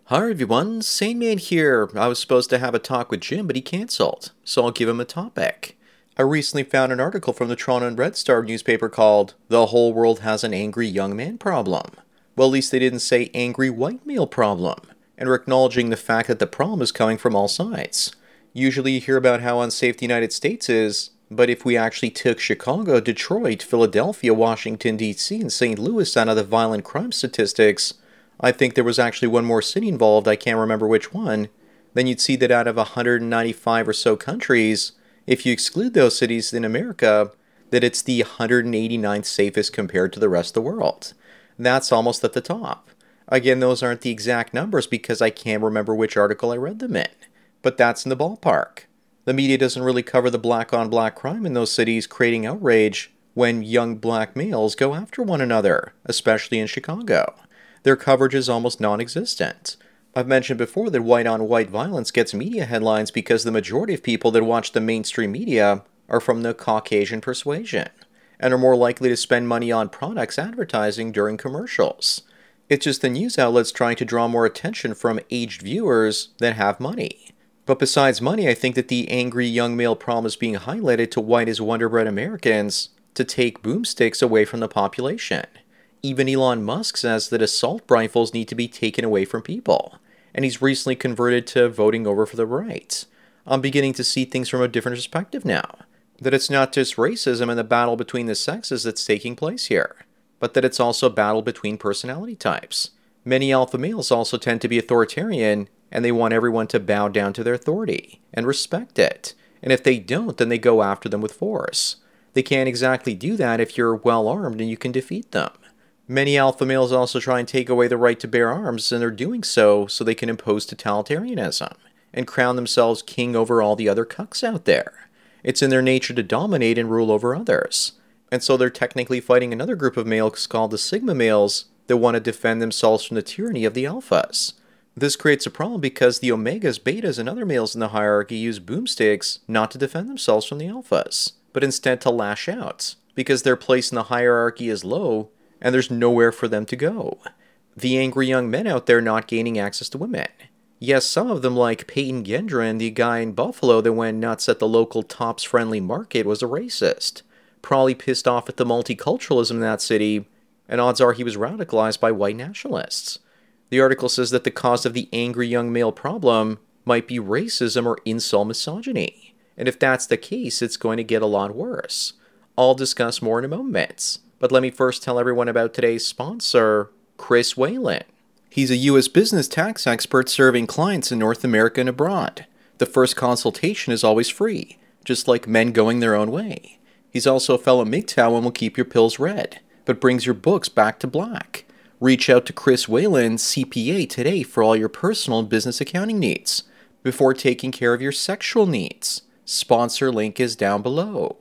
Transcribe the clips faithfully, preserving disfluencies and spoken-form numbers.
Hi everyone, Sane Man here. I was supposed to have a talk with Jim, but he cancelled, so I'll give him a topic. I recently found an article from the Toronto and Red Star newspaper called "The Whole World Has an Angry Young Man Problem." Well, at least they didn't say angry white male problem, and we're acknowledging the fact that the problem is coming from all sides. Usually you hear about how unsafe the United States is, but if we actually took Chicago, Detroit, Philadelphia, Washington, D C, and Saint Louis out of the violent crime statistics, I think there was actually one more city involved, I can't remember which one, then you'd see that out of one hundred ninety-five or so countries, if you exclude those cities in America, that it's the one hundred eighty-ninth safest compared to the rest of the world. That's almost at the top. Again, those aren't the exact numbers because I can't remember which article I read them in, but that's in the ballpark. The media doesn't really cover the black-on-black crime in those cities creating outrage when young black males go after one another, especially in Chicago. Their coverage is almost non-existent. I've mentioned before that white-on-white violence gets media headlines because the majority of people that watch the mainstream media are from the Caucasian persuasion, and are more likely to spend money on products advertising during commercials. It's just the news outlets trying to draw more attention from aged viewers that have money. But besides money, I think that the angry young male problem is being highlighted to white as wonder-bred Americans to take boomsticks away from the population. Even Elon Musk says that assault rifles need to be taken away from people, and he's recently converted to voting over for the right. I'm beginning to see things from a different perspective now, that it's not just racism and the battle between the sexes that's taking place here, but that it's also a battle between personality types. Many alpha males also tend to be authoritarian, and they want everyone to bow down to their authority and respect it, and if they don't, then they go after them with force. They can't exactly do that if you're well armed and you can defeat them. Many alpha males also try and take away the right to bear arms, and they're doing so so they can impose totalitarianism and crown themselves king over all the other cucks out there. It's in their nature to dominate and rule over others. And so they're technically fighting another group of males called the Sigma males that want to defend themselves from the tyranny of the alphas. This creates a problem because the omegas, betas, and other males in the hierarchy use boomsticks not to defend themselves from the alphas, but instead to lash out, because their place in the hierarchy is low and there's nowhere for them to go. The angry young men out there not gaining access to women. Yes, some of them, like Peyton Gendron, the guy in Buffalo that went nuts at the local Tops-friendly market, was a racist. Probably pissed off at the multiculturalism in that city, and odds are he was radicalized by white nationalists. The article says that the cause of the angry young male problem might be racism or incel misogyny. And if that's the case, it's going to get a lot worse. I'll discuss more in a moment. But let me first tell everyone about today's sponsor, Chris Whalen. He's a U S business tax expert serving clients in North America and abroad. The first consultation is always free, just like men going their own way. He's also a fellow M G T O W and will keep your pills red, but brings your books back to black. Reach out to Chris Whalen, C P A, today for all your personal and business accounting needs, before taking care of your sexual needs. Sponsor link is down below.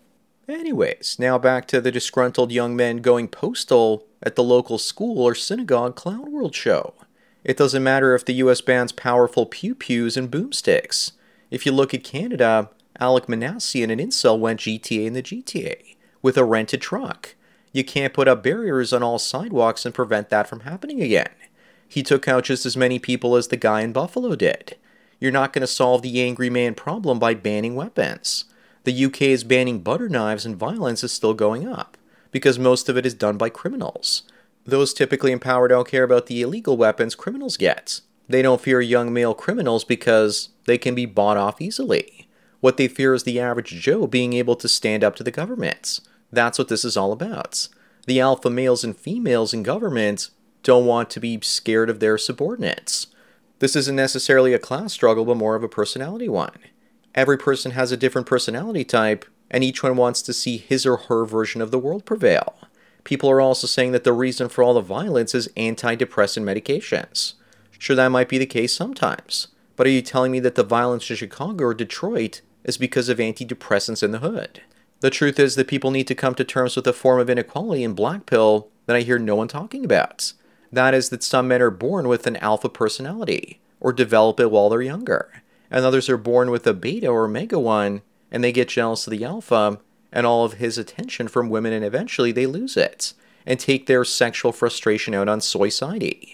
Anyways, now back to the disgruntled young men going postal at the local school or synagogue Clown World show. It doesn't matter if the U S bans powerful pew-pews and boomsticks. If you look at Canada, Alec Manassian, an incel, went G T A in the G T A with a rented truck. You can't put up barriers on all sidewalks and prevent that from happening again. He took out just as many people as the guy in Buffalo did. You're not going to solve the angry man problem by banning weapons. The U K is banning butter knives, and violence is still going up, because most of it is done by criminals. Those typically in power don't care about the illegal weapons criminals get. They don't fear young male criminals because they can be bought off easily. What they fear is the average Joe being able to stand up to the government. That's what this is all about. The alpha males and females in government don't want to be scared of their subordinates. This isn't necessarily a class struggle, but more of a personality one. Every person has a different personality type, and each one wants to see his or her version of the world prevail. People are also saying that the reason for all the violence is antidepressant medications. Sure, that might be the case sometimes, but are you telling me that the violence in Chicago or Detroit is because of antidepressants in the hood? The truth is that people need to come to terms with a form of inequality in black pill that I hear no one talking about. That is that some men are born with an alpha personality, or develop it while they're younger, and others are born with a beta or omega one, and they get jealous of the alpha and all of his attention from women, and eventually they lose it and take their sexual frustration out on Soy Sidey.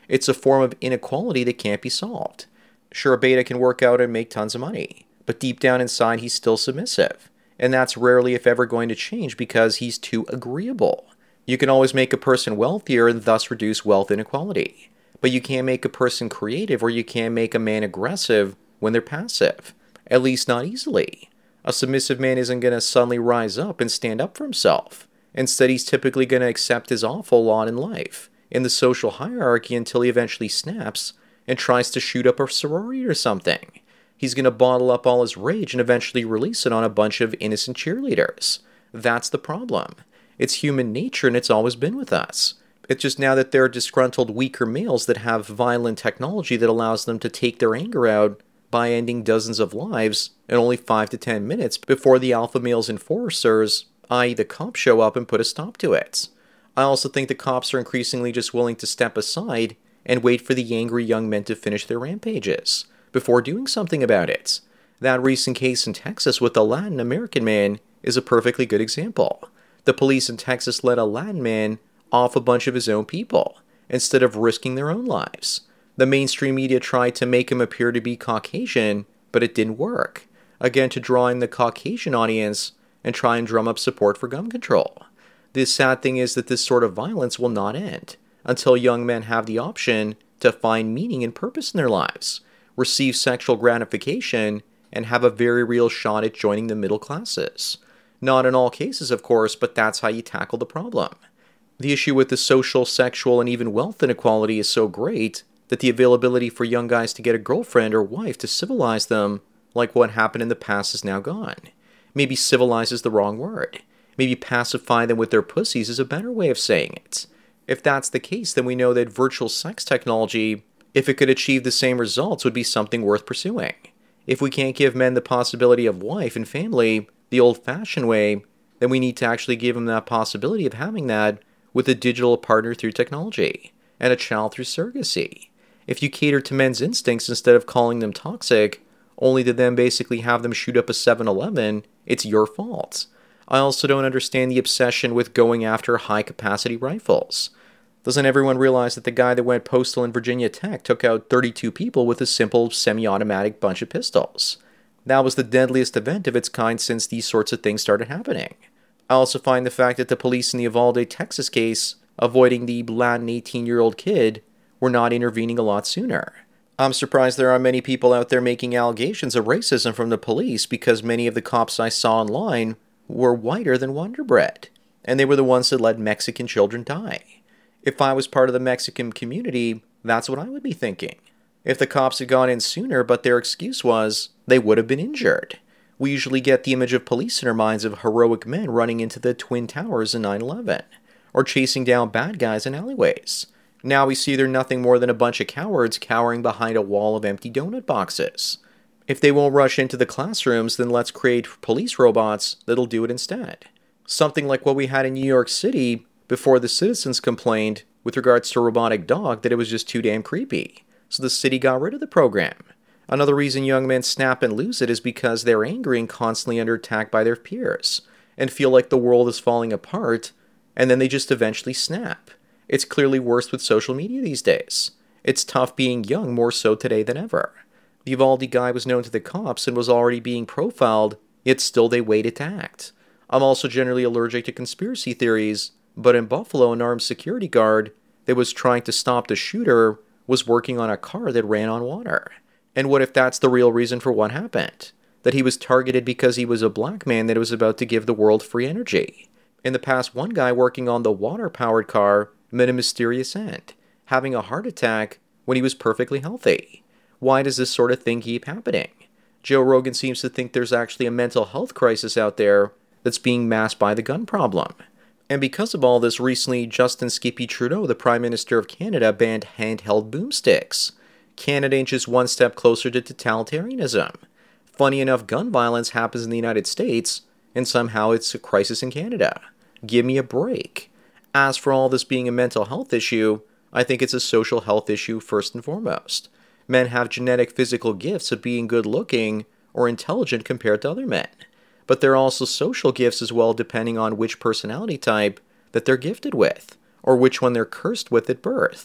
It's a form of inequality that can't be solved. Sure, a beta can work out and make tons of money, but deep down inside he's still submissive. And that's rarely if ever going to change because he's too agreeable. You can always make a person wealthier and thus reduce wealth inequality. But you can't make a person creative or you can't make a man aggressive when they're passive. At least not easily. A submissive man isn't going to suddenly rise up and stand up for himself. Instead, he's typically going to accept his awful lot in life, in the social hierarchy until he eventually snaps and tries to shoot up a sorority or something. He's going to bottle up all his rage and eventually release it on a bunch of innocent cheerleaders. That's the problem. It's human nature and it's always been with us. It's just now that there are disgruntled, weaker males that have violent technology that allows them to take their anger out by ending dozens of lives in only five to ten minutes before the alpha male's enforcers, that is the cops, show up and put a stop to it. I also think the cops are increasingly just willing to step aside and wait for the angry young men to finish their rampages before doing something about it. That recent case in Texas with the Latin American man is a perfectly good example. The police in Texas let a Latin man off a bunch of his own people instead of risking their own lives. The mainstream media tried to make him appear to be Caucasian, but it didn't work. Again, to draw in the Caucasian audience and try and drum up support for gun control. The sad thing is that this sort of violence will not end until young men have the option to find meaning and purpose in their lives, receive sexual gratification, and have a very real shot at joining the middle classes. Not in all cases, of course, but that's how you tackle the problem. The issue with the social, sexual, and even wealth inequality is so great that the availability for young guys to get a girlfriend or wife to civilize them, like what happened in the past, is now gone. Maybe civilize is the wrong word. Maybe pacify them with their pussies is a better way of saying it. If that's the case, then we know that virtual sex technology, if it could achieve the same results, would be something worth pursuing. If we can't give men the possibility of wife and family the old-fashioned way, then we need to actually give them that possibility of having that with a digital partner through technology and a child through surrogacy. If you cater to men's instincts instead of calling them toxic, only to then basically have them shoot up a seven eleven, it's your fault. I also don't understand the obsession with going after high-capacity rifles. Doesn't everyone realize that the guy that went postal in Virginia Tech took out thirty-two people with a simple semi-automatic bunch of pistols? That was the deadliest event of its kind since these sorts of things started happening. I also find the fact that the police in the Uvalde, Texas case, avoiding the Latin eighteen-year-old kid, were not intervening a lot sooner. I'm surprised there are many people out there making allegations of racism from the police because many of the cops I saw online were whiter than Wonder Bread, and they were the ones that let Mexican children die. If I was part of the Mexican community, that's what I would be thinking. If the cops had gone in sooner, but their excuse was they would have been injured. We usually get the image of police in our minds of heroic men running into the Twin Towers in nine eleven, or chasing down bad guys in alleyways. Now we see they're nothing more than a bunch of cowards cowering behind a wall of empty donut boxes. If they won't rush into the classrooms, then let's create police robots that'll do it instead. Something like what we had in New York City before the citizens complained with regards to a robotic dog that it was just too damn creepy. So the city got rid of the program. Another reason young men snap and lose it is because they're angry and constantly under attack by their peers, and feel like the world is falling apart, and then they just eventually snap. It's clearly worse with social media these days. It's tough being young, more so today than ever. The Uvalde guy was known to the cops and was already being profiled, yet still they waited to act. I'm also generally allergic to conspiracy theories, but in Buffalo, an armed security guard that was trying to stop the shooter was working on a car that ran on water. And what if that's the real reason for what happened? That he was targeted because he was a black man that was about to give the world free energy. In the past, one guy working on the water-powered car met a mysterious end, having a heart attack when he was perfectly healthy. Why does this sort of thing keep happening? Joe Rogan seems to think there's actually a mental health crisis out there that's being masked by the gun problem. And because of all this, recently Justin Skippy Trudeau, the Prime Minister of Canada, banned handheld boomsticks. Canada inches one step closer to totalitarianism. Funny enough, gun violence happens in the United States, and somehow it's a crisis in Canada. Give me a break. As for all this being a mental health issue, I think it's a social health issue first and foremost. Men have genetic physical gifts of being good-looking or intelligent compared to other men. But there are also social gifts as well, depending on which personality type that they're gifted with, or which one they're cursed with at birth.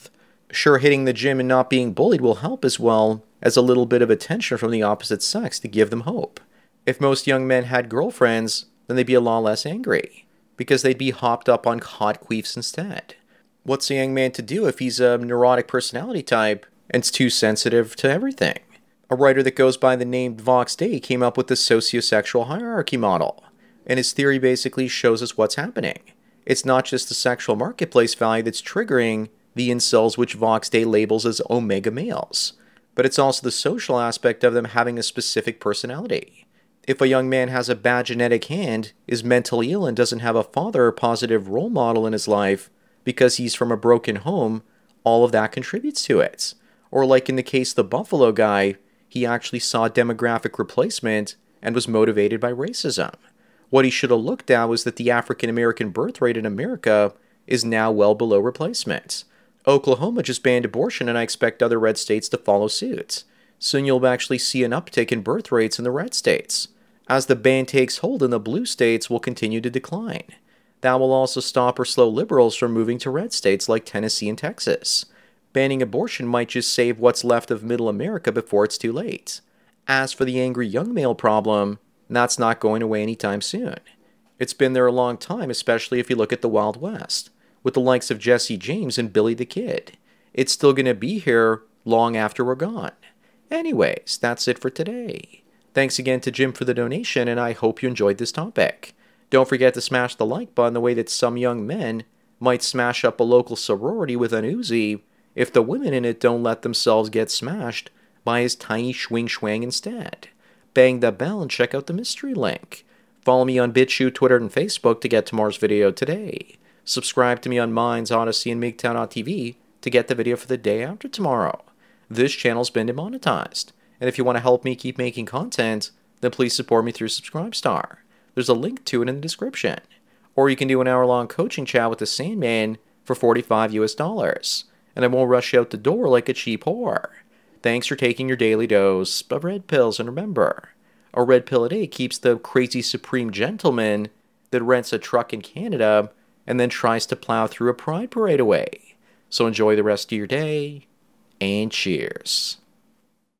Sure, hitting the gym and not being bullied will help as well as a little bit of attention from the opposite sex to give them hope. If most young men had girlfriends, then they'd be a lot less angry, because they'd be hopped up on hot queefs instead. What's a young man to do if he's a neurotic personality type and is too sensitive to everything? A writer that goes by the name Vox Day came up with the sociosexual hierarchy model, and his theory basically shows us what's happening. It's not just the sexual marketplace value that's triggering the incels, which Vox Day labels as omega males, but it's also the social aspect of them having a specific personality. If a young man has a bad genetic hand, is mentally ill, and doesn't have a father or positive role model in his life because he's from a broken home, all of that contributes to it. Or like in the case of the Buffalo guy, he actually saw demographic replacement and was motivated by racism. What he should have looked at was that the African American birth rate in America is now well below replacement. Oklahoma just banned abortion, and I expect other red states to follow suit. Soon you'll actually see an uptick in birth rates in the red states. As the ban takes hold, in the blue states will continue to decline. That will also stop or slow liberals from moving to red states like Tennessee and Texas. Banning abortion might just save what's left of middle America before it's too late. As for the angry young male problem, that's not going away anytime soon. It's been there a long time, especially if you look at the Wild West, with the likes of Jesse James and Billy the Kid. It's still going to be here long after we're gone. Anyways, that's it for today. Thanks again to Jim for the donation, and I hope you enjoyed this topic. Don't forget to smash the like button the way that some young men might smash up a local sorority with an Uzi if the women in it don't let themselves get smashed by his tiny swing swang instead. Bang the bell and check out the mystery link. Follow me on BitChute, Twitter, and Facebook to get tomorrow's video today. Subscribe to me on Minds, Odyssey, and MGTOW dot T V to get the video for the day after tomorrow. This channel's been demonetized, and if you want to help me keep making content, then please support me through Subscribestar. There's a link to it in the description. Or you can do an hour-long coaching chat with the Sandman for forty-five U S dollars, and I won't rush you out the door like a cheap whore. Thanks for taking your daily dose of red pills, and remember, a red pill a day keeps the crazy supreme gentleman that rents a truck in Canada and then tries to plow through a pride parade away. So enjoy the rest of your day, and cheers.